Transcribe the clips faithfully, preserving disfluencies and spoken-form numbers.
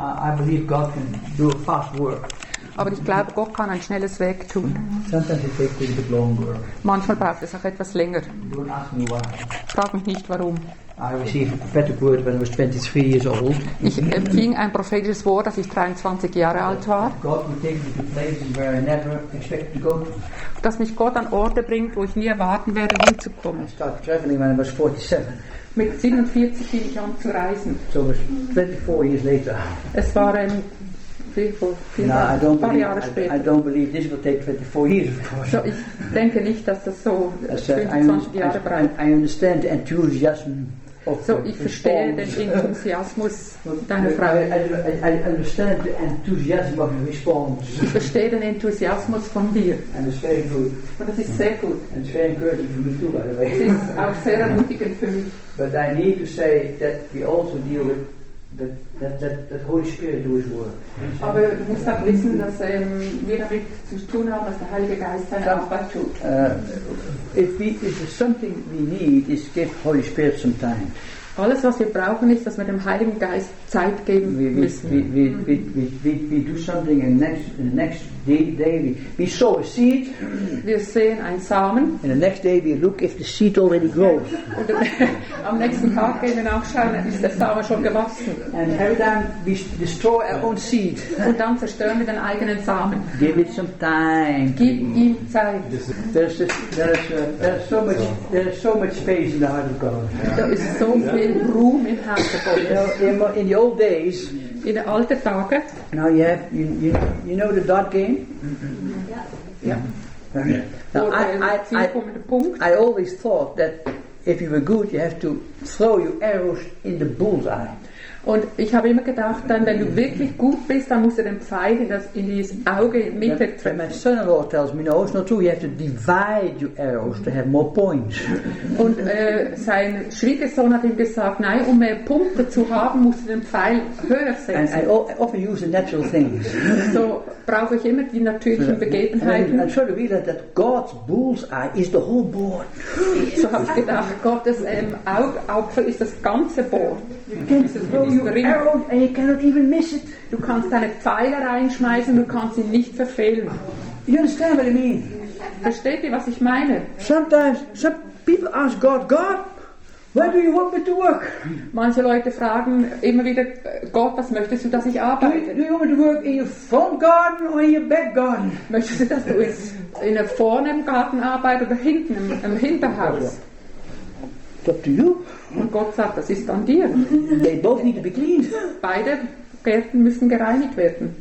I believe God can do a fast work. Aber ich glaube, Gott kann ein schnelles Werk tun. Sometimes it takes a little bit longer. Manchmal braucht es auch etwas länger. Don't ask me why. Frag mich nicht, warum. I received a prophetic word when I was twenty-three years old. Ich empfing ein prophetisches Wort, als ich dreiundzwanzig Jahre alt war, God would take me to places where I never expected to go to. dass mich Gott an Orte bringt, wo ich nie erwarten werde, hinzukommen. I started traveling when I was forty-seven. Mit siebenundvierzig fing ich an zu reisen. So it was twenty-four years later. Es war ein vier, vier, No, I don't ein paar believe, Jahre I, I später. don't believe this will take twenty-four years, of course. So, ich denke nicht, dass das so I said, I, fünfundzwanzig Jahre braucht. I, I understand the enthusiasm of So, the ich verstehe response. den Enthusiasmus deiner I, Frau. I, I, I understand the enthusiasm of the response. Ich verstehe den Enthusiasmus von dir. And it's very good. Und das ist sehr gut. And it's very encouraging for me too, by the Es way. ist auch sehr ermutigend für mich. But I need to say that we also deal with that, that, that, that Holy Spirit do His work. Aber du musst auch wissen, dass ähm, wir damit zu tun haben, dass der Heilige Geist seine Arbeit tut. Uh, if, we, if there's something we need, is give Holy Spirit some time. Alles, was wir brauchen, ist, dass wir dem Heiligen Geist Zeit geben We, we, müssen. we, we, we, we, we, we do something and next, in the next day, day we, we sow a seed. Wir sehen einen Samen And the next day we look if the seed already grows. und am nächsten Tag gehen wir nachschauen, dann ist der Samen schon gewachsen. And every time we destroy our own seed, Und dann zerstören wir den eigenen Samen. give it some time. Gib ihm Zeit. There's, this, there's, uh, there's, so much, there's so much space in the heart of God. Da ist so viel Ruhm im Herzen You Gottes. know, in, in the old days, In den alten Tagen, now you have, you, you, you know the dot game? ja, Now, vor I, dem I, I, zielkommenden Punkt, I always thought that if you were good, you have to throw your arrows in the bullseye. und ich habe immer gedacht, dann, wenn du wirklich gut bist, dann musst du den Pfeil in das, in dieses Auge in die Mitte But my treffen. son-in-law tells me, no, it's not true. You have to divide your arrows to have more points. Und äh, sein Schwiegersohn hat ihm gesagt, nein, um mehr Punkte zu haben, musst du den Pfeil höher And setzen. I, o- I often use the natural things. So brauche ich immer die natürlichen And Begebenheiten. I try to realize that God's bullseye is the whole board. So habe ich gedacht, Gottes ähm, Aug, Apfel ist das ganze Board. You can throw your arrows and you cannot even miss it. Du kannst deine Pfeile reinschmeißen, du kannst sie nicht verfehlen. You understand what I mean? Versteht ihr, was ich meine? Sometimes some people ask God, God, where do you want me to work? Manche Leute fragen immer wieder, Gott, was möchtest du, dass ich Do you, arbeite? do you want me to work in your front garden or in your back garden? Möchtest du, dass du ins, in der vorne im Garten arbeitest oder hinten im, im Hinterhaus? It's up to you. Und Gott sagt, das ist an dir. They both need to be cleaned. Beide Gärten müssen gereinigt werden.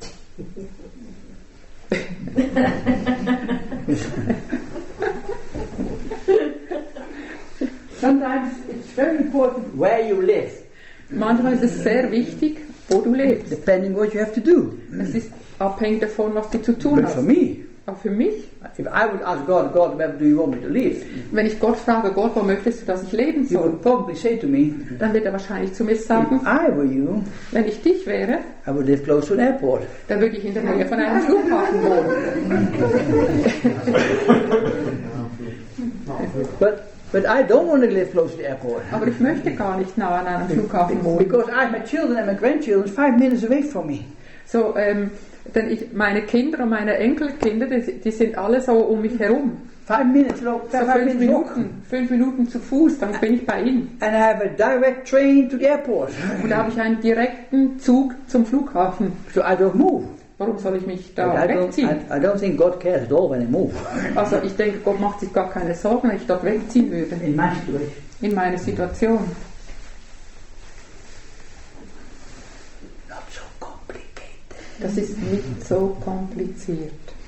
Sometimes it's very important where you live, Manchmal ist es sehr wichtig, wo du lebst. depending what you have to do. Es ist abhängig davon, was du zu tun But hast. for me, Auch für mich, if I would ask God, God, where do you want me to live? wenn ich Gott frage, Gott, wo möchtest du, dass ich leben He soll? would probably say to me, Dann wird er wahrscheinlich zu mir if sagen, I were you, wenn ich dich wäre, I would live close to an airport. dann würde ich in der Nähe von einem Flughafen wohnen. But but I don't want to live close to the airport. Aber ich möchte gar nicht nah an einem Flughafen wohnen. Because I, my children and my grandchildren five minutes away from me. So, ähm, denn ich, meine Kinder und meine Enkelkinder, die, die sind alle so um mich herum. Five minutes, no, So five fünf minutes walk. Minuten, fünf Minuten zu Fuß, dann bin ich bei ihnen. And I have a direct train to the airport. Und da habe ich einen direkten Zug zum Flughafen. So I don't move. Warum soll ich mich But da I don't, wegziehen? I, I don't think God cares at all when I move. Also ich denke, Gott macht sich gar keine Sorgen, wenn ich dort wegziehen würde. In my situation. In meine Situation. Not so complicated. Das ist nicht so kompliziert.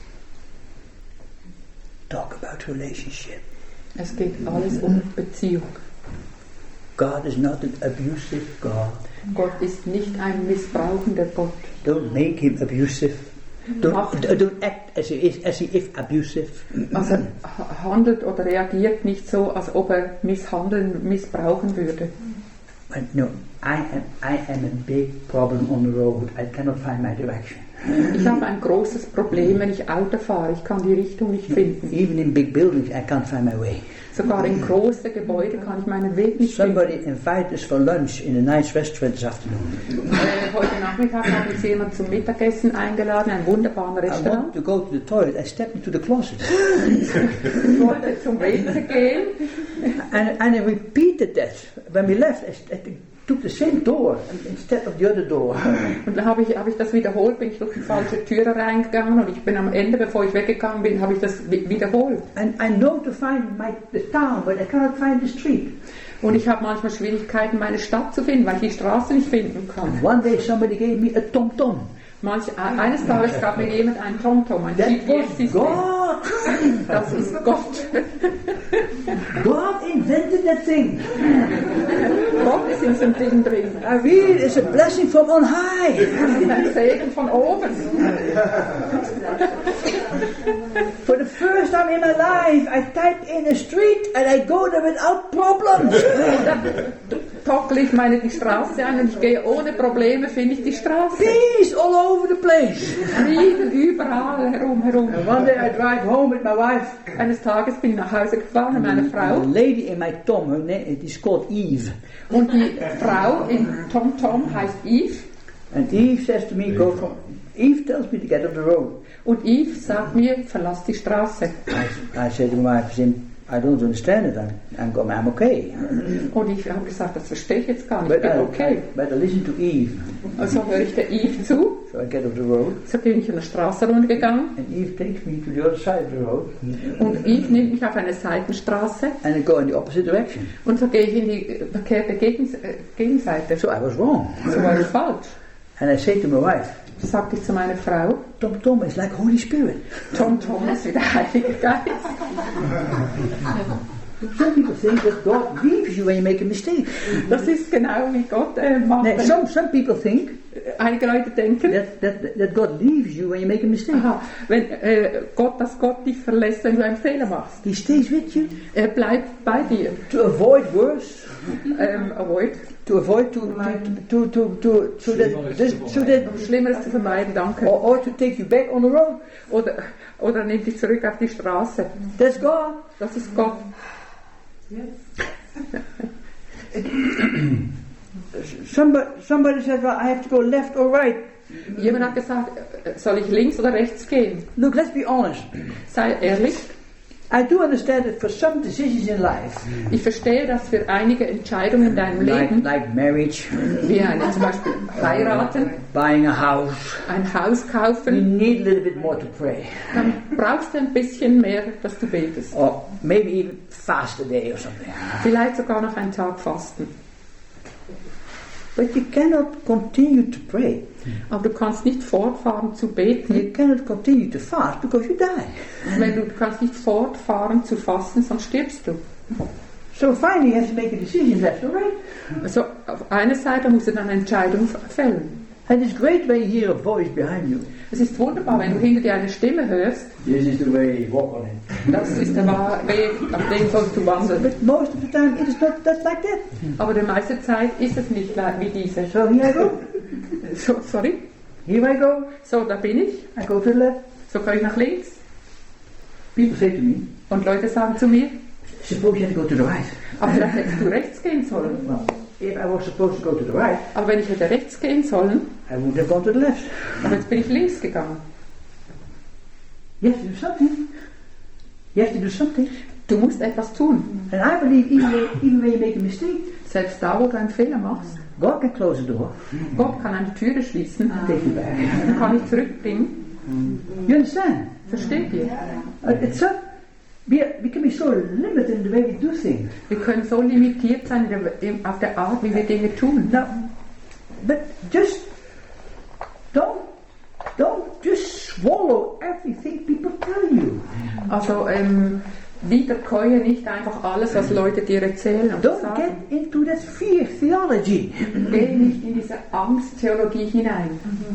Talk about relationship. Es geht alles um Beziehung. God is not an abusive God. Gott ist nicht ein missbrauchender Gott. Don't make him abusive. Don't, Macht- don't act as he is, as he if abusive. Also er ha- handelt oder reagiert nicht so, als ob er misshandeln, missbrauchen würde. But no, I am, I am a big problem on the road. I cannot find my direction. Ich habe ein großes Problem, wenn ich Auto fahre. Ich kann die Richtung nicht finden. Even in big buildings, I can't find my way. Sogar in große Gebäude kann ich meinen Weg nicht finden. Somebody invited us for lunch in a nice restaurant this afternoon. Äh, heute Nachmittag hat uns jemand zum Mittagessen eingeladen, ein wunderbares I Restaurant. wanted to go to the toilet. I stepped into the closet. Ich wollte zum WC gehen. And, and I repeated that. When we left, I, I took the same door instead of the other door. Und dann habe ich, habe ich das wiederholt, bin ich durch die falsche Tür reingegangen und ich bin am Ende, bevor ich weggegangen bin, habe ich das wi- wiederholt. And I know to find my, the town, but I cannot find the street. Und ich habe manchmal Schwierigkeiten, meine Stadt zu finden, weil ich die Straße nicht finden kann. One day somebody gave me a tom-tom. Manch, eines Tages gab mir jemand ein TomTom, ein That G P S-System. was God. Das ist Gott. God invented that thing. Gott ist in diesem Ding drin. I read it's a blessing from on high. Das ist ein Segen von oben. For the first time in my life, I typed in a street and I go there without problems. Und dann tockel ich meine die Straße ein und ich gehe ohne Probleme, finde ich die Straße. Peace all over the place. Frieden überall herum, herum. And one day I drive home with my wife. Eines Tages bin ich nach Hause gefahren mit meiner The Frau lady in my tom, her name it is called Eve. und die Frau in TomTom heißt Eve And Eve says to me, go from. Eve tells me to get on the road. und Eve sagt mir, verlass die Straße. I, I said to my wife, I don't understand it. I'm, I'm, go- I'm okay. Und ich habe gesagt, das verstehe ich jetzt gar nicht, But ich bin I, okay. but I listen to Eve. Also höre ich der Eve zu, So I get off the road. so bin ich an der Straße runtergegangen And Eve takes me to the other side of the road. und Eve nimmt mich auf eine Seitenstraße And I go in the opposite direction. und so gehe ich in die verkehrte Gegens äh, Gegenseite. So I was wrong. So war ich falsch. And I say to my wife, Das sagte ich zu meiner Frau, Tom Tom is like Holy Spirit. TomTom ist wie der Heilige Geist. Some people think that God leaves you when you make a mistake. Das ist genau wie Gott äh, macht. No, some, some people think Einige Leute denken, that, that, that God leaves you when you make a mistake. aha, wenn äh, Gott, dass Gott dich verlässt, wenn du einen Fehler machst. He stays with you Er bleibt bei dir. to avoid worse, Ähm, avoid. to avoid to to to to, to so that this, so that Um Schlimmeres zu vermeiden, danke. or, or to take you back on the road. Oder, oder nimm dich zurück auf die Straße. That's God. Das ist Gott. Somebody somebody said, well, I have to go left or right. Jemand hat gesagt, äh, soll ich links oder rechts gehen? Look, let's be honest. Sei ehrlich. I do understand that for some decisions in life, Ich verstehe, dass für einige Entscheidungen in deinem like Leben, like marriage, wie eine zum Beispiel heiraten, buying a house, ein Haus you kaufen, need a little bit more to pray, dann brauchst du ein bisschen mehr, dass du betest. or maybe even fast a day or something. Vielleicht sogar noch einen Tag fasten. But you cannot continue to pray. Aber du kannst nicht fortfahren zu beten, You cannot continue to fast because you die. wenn du, du kannst nicht fortfahren zu fasten, sonst stirbst du. So finally, you have to make a decision left or right. Also auf einer Seite musst du dann eine Entscheidung fällen. And it's great when you hear a voice behind you. Es ist wunderbar, wenn du hinter dir eine Stimme hörst, This is the way, walk on it. das ist der wahre Weg, auf dem sollst du wandeln. But most of the time, it is not that like that. Aber die meiste Zeit ist es nicht wie diese. So here I go. So, sorry. Here I go. So, da bin ich. I go to the left. So gehe ich nach links. People say to me, Und Leute sagen zu mir, suppose you had to go to the right. aber vielleicht hättest du rechts gehen sollen. Well, if I was supposed to go to the right, Aber wenn ich hätte rechts gehen sollen, I would have gone to the left. aber jetzt bin ich links gegangen. You have to do something. You have to do something. Du musst etwas tun. And I believe even when, even when you make a mistake, Selbst da, wo du einen Fehler machst, God can close the door Gott kann eine Türe schließen, and take you back. und kann dich zurückbringen. You understand? Versteht ihr? Uh, it's so, we, are, we can be so limited in the way we do things. Wir können so limitiert sein in der, in, auf der Art, wie wir Dinge tun. Now, but just don't don't just swallow everything people tell you. Also, ähm, wiederkäue nicht einfach alles, was Leute dir erzählen und Don't sagen. get into that fear theology. Geh nicht in diese Angsttheologie hinein.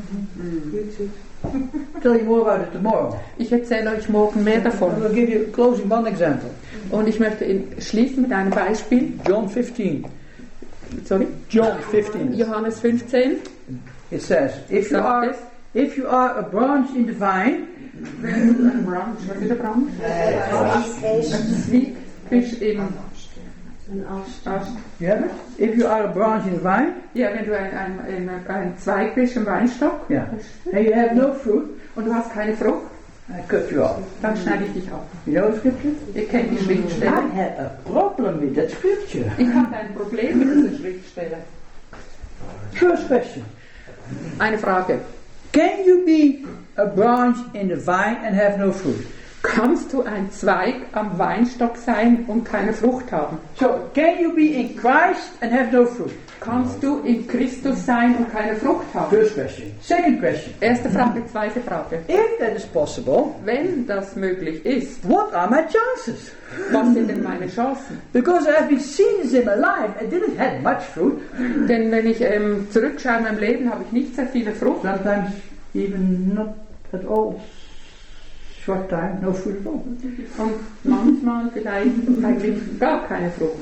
I'll tell you more about it tomorrow. Ich erzähle euch morgen mehr I davon. will give you closing one example. Und ich möchte in, schließen mit einem Beispiel. John fifteen. Sorry. John fifteen. Johannes fünfzehn. It says, if you Sagt are es. if you are a branch in the vine, Ein Branch. Was ist ein Branch? Ein Zweig. bist im Ein Aufstehen. Ast. Yeah? If you are a branch in the vine, Ja, wenn du ein, ein, ein, ein Zweig bist im Weinstock yeah, and you have no fruit, und du hast keine Frucht, I cut you off. dann schneide ich dich ab. You know the scripture? Ihr kennt die I Schriftstelle. had a problem with that scripture. Ich habe ein Problem mit dieser Schriftstelle. First question. Eine Frage. Can you be a branch in the vine and have no fruit? Kannst du ein Zweig am Weinstock sein und keine Frucht haben? So, can you be in Christ and have no fruit? Kannst du in Christus sein und keine Frucht haben? First question. Second question. Erste Frage, zweite Frage. If that is possible, Wenn das möglich ist, what are my chances? was sind denn meine Chancen? Because I have been seasons in my life and didn't have much fruit. Denn wenn ich ähm, zurückschaue in meinem Leben, habe ich nicht sehr viele Frucht. Sometimes even not at all. Short time, no fruit at all. Und manchmal vielleicht eigentlich gar keine Frucht.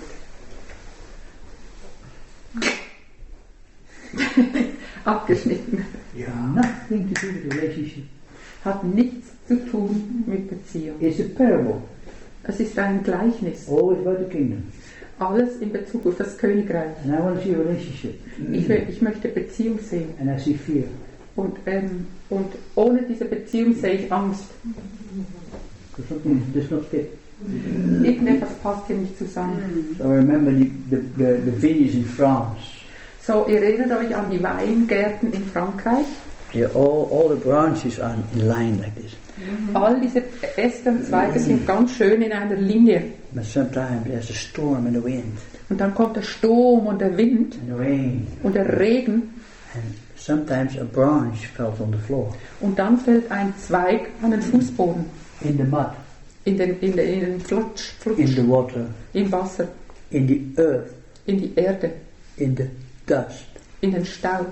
Abgeschnitten. Nothing to do with relationship. Hat nichts zu tun mit Beziehung. It's a parable. Es ist ein Gleichnis. Always about the kingdom. Alles in Bezug auf das Königreich. And I want to see a relationship. Ich, will, ich möchte Beziehung sehen. And I see fear. Und, ähm, und ohne diese Beziehung sehe ich Angst. Because something does not fit. Irgendetwas passt hier nicht zusammen. So I remember the, the, the, the vineyards in France. So, ihr erinnert euch an die Weingärten in Frankreich? Yeah, all, all the branches are in line like this. All diese Äste und Zweige sind ganz schön in einer Linie. But sometimes there's a storm and a wind Und dann kommt der Sturm und der Wind and the rain. und der Regen. And sometimes a branch falls on the floor. Und dann fällt ein Zweig an den Fußboden, In the mud, in den, in den, in den Flutsch, Flutsch, in the water, im Wasser, in the earth, in die Erde, in the dust. in den Staub.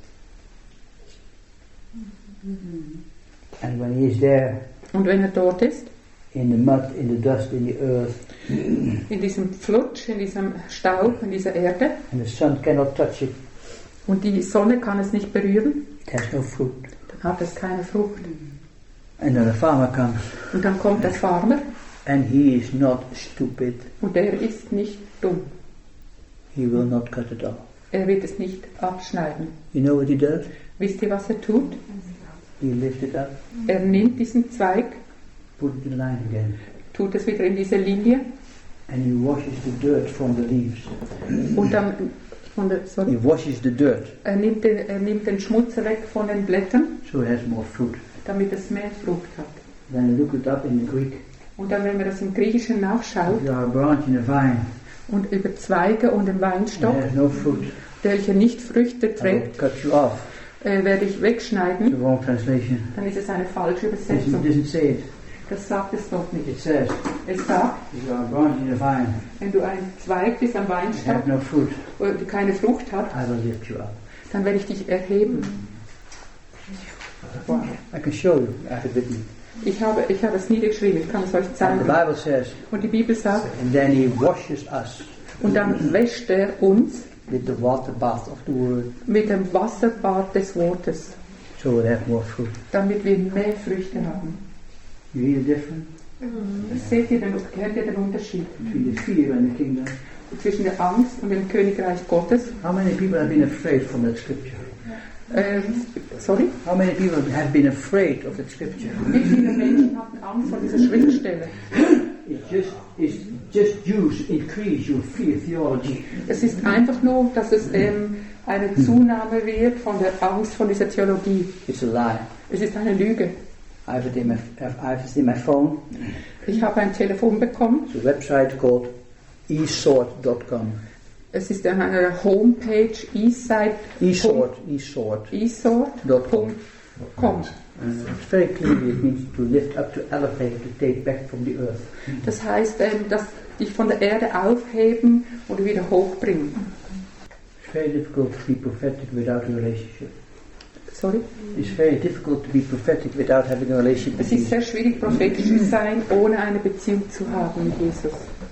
And when he is there, Und wenn er dort ist, in the mud, in the dust, in the earth, in diesem Flutsch, in diesem Staub, in dieser Erde, and the sun cannot touch it, und die Sonne kann es nicht berühren, it has no fruit. dann hat es keine Frucht. And then the farmer comes, Und dann kommt der Farmer, and he is not stupid. und der ist nicht dumm. He will not cut it off. Er wird es nicht abschneiden. You know what he does? Wisst ihr, was er tut? He lifts it up, Er nimmt diesen Zweig, put it in line again, tut es wieder in diese Linie, and he washes the dirt from the leaves. und dann, von der, sorry, He washes the dirt, er, nimmt den, er nimmt den Schmutz weg von den Blättern, so it has more fruit. damit es mehr Frucht hat. Then look it up in the Greek. Und dann, wenn man das im Griechischen nachschaut, If you are a branch in a vine, und über Zweige und den and Weinstock, has no fruit, welche nicht Früchte I will trägt, cut you off. äh, werde ich The wegschneiden, wrong translation. dann ist es eine falsche It Übersetzung. doesn't say it. Das sagt es doch nicht. It says, Es sagt, if you are a branch in a vine, wenn du ein Zweig bist am and Weinstock, have no fruit, die keine Frucht hat, I will lift you up. dann werde ich dich erheben. I can show you. I have it with me. Ich habe, ich habe es niedergeschrieben, ich kann es euch And the zeigen. Bible says, Und die Bibel sagt, and then he washes us und dann wäscht er uns with the water bath of the word, mit dem Wasserbad des Wortes, so we'll have more fruit. damit wir mehr Früchte haben. You hear the difference Seht ihr den, kennt ihr den Unterschied between the fear and the kingdom? zwischen der Angst und dem Königreich Gottes? How many people have been afraid from that scripture? Äh, sorry? How many people have been afraid of that scripture? Wie viele Menschen hatten Angst vor dieser Schriftstelle? It just it's just use increase your fear theology. Es ist einfach nur, dass es ähm, eine Zunahme wird von der Angst vor dieser Theologie. It's a lie. Es ist eine Lüge. I have it in my I have it in my phone. Ich habe ein Telefon bekommen. It's a website called e sort dot com. Es ist an einer Homepage eSite. eSort, eSort. eSort Dot com. Punkt com. Uh, it's very clearly it means to lift up, to elevate, to take back from the earth. Das heißt, ähm, dass dich von der Erde aufheben oder wieder hochbringen. It's very difficult to be prophetic without a relationship. Sorry? It's very difficult to be prophetic without having a relationship with Es ist Jesus. sehr schwierig, prophetisch zu sein, ohne eine Beziehung zu haben mit Jesus.